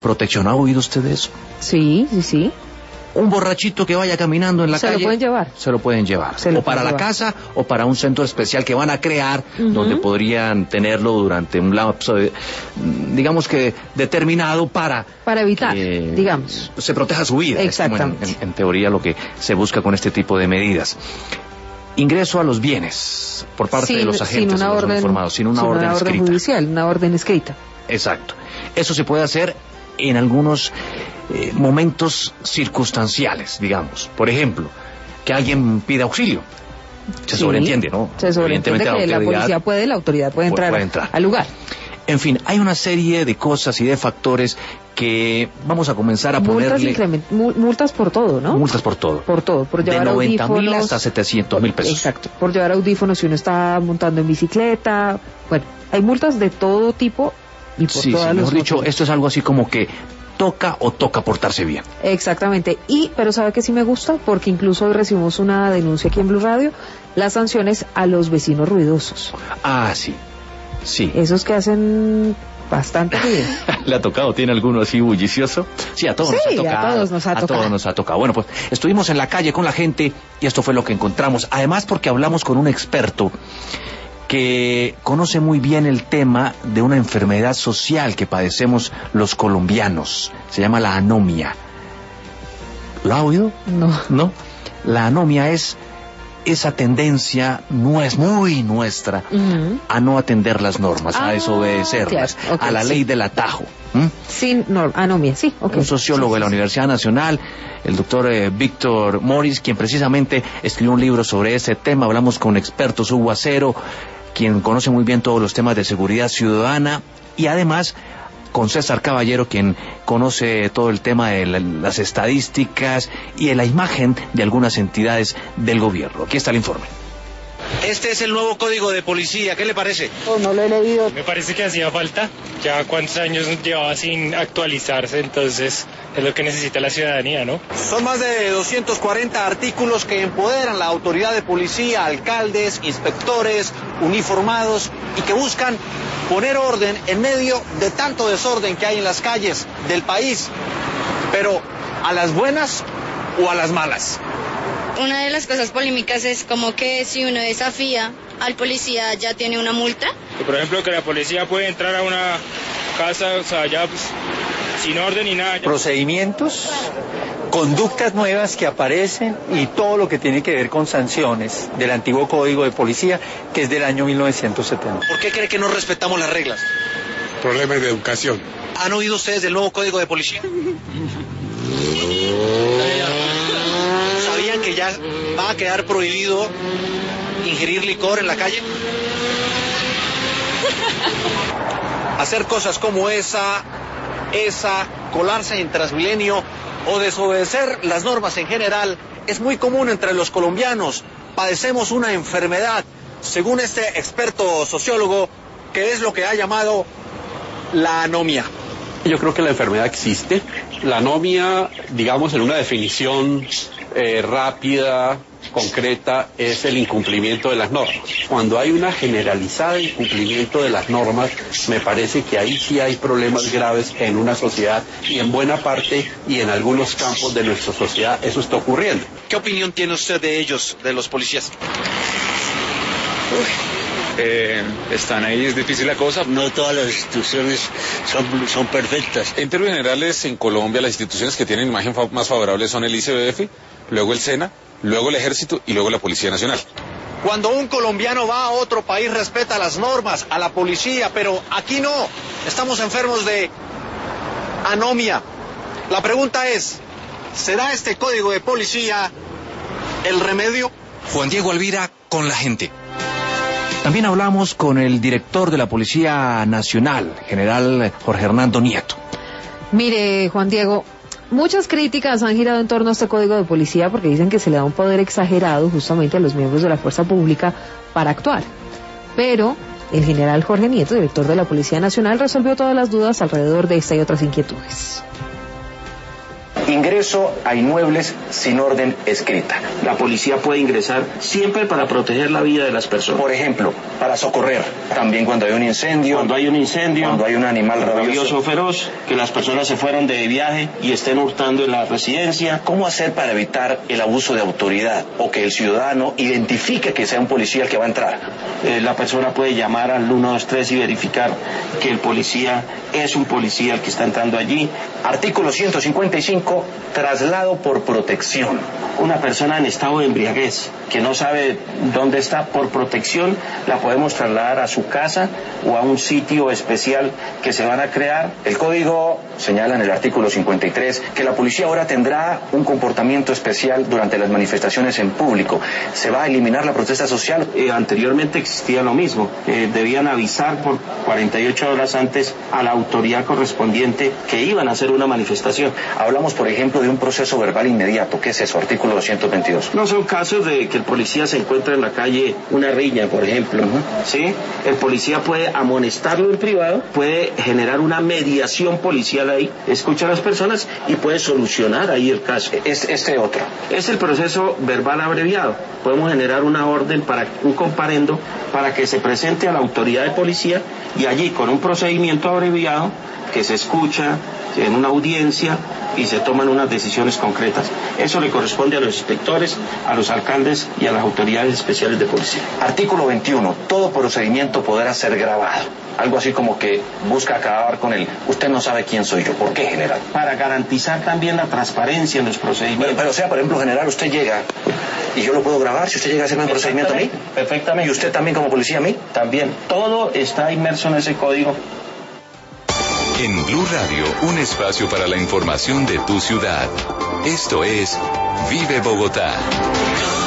protección. ¿Ha oído usted de eso? Sí, sí, sí. Un borrachito que vaya caminando en la calle. Se lo pueden llevar. Se lo pueden llevar. O para la casa o para un centro especial que van a crear, donde podrían tenerlo durante un lapso, digamos que determinado para evitar, digamos. Se proteja su vida. Exactamente. Es como en teoría lo que se busca con este tipo de medidas. Ingreso a los bienes por parte de los agentes de los uniformados, sin una orden escrita. Judicial, una orden escrita. Exacto. Eso se puede hacer en algunos momentos circunstanciales, digamos. Por ejemplo, que alguien pida auxilio. Se sobreentiende, ¿no? Se sobreentiende que la policía puede, la autoridad puede entrar al lugar. En fin, hay una serie de cosas y de factores que vamos a comenzar a ponerle... Multas por todo, ¿no? Multas por todo. Por todo, por llevar audífonos. De 90.000 hasta 700.000 pesos. Exacto, por llevar audífonos si uno está montando en bicicleta. Bueno, hay multas de todo tipo y por todas mejor dicho, esto es algo así como que toca portarse bien. Exactamente, pero ¿sabe que sí me gusta? Porque incluso hoy recibimos una denuncia aquí en Blue Radio, las sanciones a los vecinos ruidosos. Ah, sí. Sí. Esos que hacen bastante ruido. ¿Le ha tocado? ¿Tiene alguno así bullicioso? Sí, a todos nos ha tocado. A todos nos ha tocado. Bueno, pues estuvimos en la calle con la gente y esto fue lo que encontramos. Además, porque hablamos con un experto que conoce muy bien el tema de una enfermedad social que padecemos los colombianos. Se llama la anomia. ¿Lo ha oído? No. La anomia es esa tendencia muy nuestra a no atender las normas, a desobedecerlas, a la ley del atajo. Anomia, sí. Okay. Un sociólogo de la Universidad Nacional, el doctor Víctor Morris, quien precisamente escribió un libro sobre ese tema. Hablamos con expertos, Hugo Acero, quien conoce muy bien todos los temas de seguridad ciudadana, y además con César Caballero, quien conoce todo el tema de las estadísticas y de la imagen de algunas entidades del gobierno. Aquí está el informe. Este es el nuevo código de policía, ¿qué le parece? No lo he leído. Me parece que hacía falta, ya cuántos años llevaba sin actualizarse, entonces es lo que necesita la ciudadanía, ¿no? Son más de 240 artículos que empoderan la autoridad de policía, alcaldes, inspectores, uniformados, y que buscan poner orden en medio de tanto desorden que hay en las calles del país, pero ¿a las buenas o a las malas? Una de las cosas polémicas es como que si uno desafía al policía ya tiene una multa. Por ejemplo, que la policía puede entrar a una casa, o sea, ya pues, sin orden ni nada. Procedimientos, conductas nuevas que aparecen y todo lo que tiene que ver con sanciones del antiguo Código de Policía, que es del año 1970. ¿Por qué cree que no respetamos las reglas? Problemas de educación. ¿Han oído ustedes del nuevo Código de Policía? ¿Sabían que ya va a quedar prohibido ingerir licor en la calle? Hacer cosas como esa, colarse en Transmilenio o desobedecer las normas en general es muy común entre los colombianos. Padecemos una enfermedad, según este experto sociólogo, que es lo que ha llamado la anomia. Yo creo que la enfermedad existe. La anomia, digamos, en una definición rápida, concreta, es el incumplimiento de las normas. Cuando hay una generalizada incumplimiento de las normas, me parece que ahí sí hay problemas graves en una sociedad, y en buena parte y en algunos campos de nuestra sociedad eso está ocurriendo. ¿Qué opinión tiene usted de ellos, de los policías? Están ahí, es difícil la cosa. No todas las instituciones son perfectas. En términos generales, en Colombia las instituciones que tienen imagen más favorable son el ICBF, luego el SENA, luego el Ejército y luego la Policía Nacional. Cuando un colombiano va a otro país respeta las normas, a la policía, pero aquí no. Estamos enfermos de anomia. La pregunta es, ¿será este código de policía el remedio? Juan Diego Alvira con la gente. También hablamos con el director de la Policía Nacional, general Jorge Hernando Nieto. Mire, Juan Diego, muchas críticas han girado en torno a este código de policía porque dicen que se le da un poder exagerado justamente a los miembros de la fuerza pública para actuar. Pero el general Jorge Nieto, director de la Policía Nacional, resolvió todas las dudas alrededor de esta y otras inquietudes. ingreso a inmuebles sin orden escrita. La policía puede ingresar siempre para proteger la vida de las personas. Por ejemplo, para socorrer, también cuando hay un incendio. Cuando hay un animal rabioso feroz, que las personas se fueron de viaje y estén hurtando en la residencia. ¿Cómo hacer para evitar el abuso de autoridad o que el ciudadano identifique que sea un policía el que va a entrar? La persona puede llamar al 123 y verificar que el policía es un policía el que está entrando allí. Artículo 155, traslado por protección. Una persona en estado de embriaguez que no sabe dónde está, por protección la podemos trasladar a su casa o a un sitio especial que se van a crear. El código señala en el artículo 53 que la policía ahora tendrá un comportamiento especial durante las manifestaciones en público. ¿Se va a eliminar la protesta social? Anteriormente existía lo mismo. Debían avisar por 48 horas antes a la autoridad correspondiente que iban a hacer una manifestación. Hablamos, por ejemplo, de un proceso verbal inmediato. ¿Qué es eso? Artículo 222. No son casos de que el policía se encuentra en la calle una riña, por ejemplo. ¿Sí? El policía puede amonestarlo en privado, puede generar una mediación policial ahí, escucha a las personas y puede solucionar ahí el caso. Este otro. Es el proceso verbal abreviado. Podemos generar una orden para un comparendo para que se presente a la autoridad de policía y allí con un procedimiento abreviado que se escucha en una audiencia y se toman unas decisiones concretas. Eso le corresponde a los inspectores, a los alcaldes y a las autoridades especiales de policía. Artículo 21. Todo procedimiento podrá ser grabado. Algo así como que busca acabar con el usted no sabe quién soy yo. ¿Por qué, general? Para garantizar también la transparencia en los procedimientos. Pero o sea, por ejemplo, general, usted llega y yo lo puedo grabar si usted llega a hacerme un procedimiento a mí. Perfectamente. ¿Y usted también como policía a mí? También. Todo está inmerso en ese código. En Blue Radio, un espacio para la información de tu ciudad. Esto es Vive Bogotá.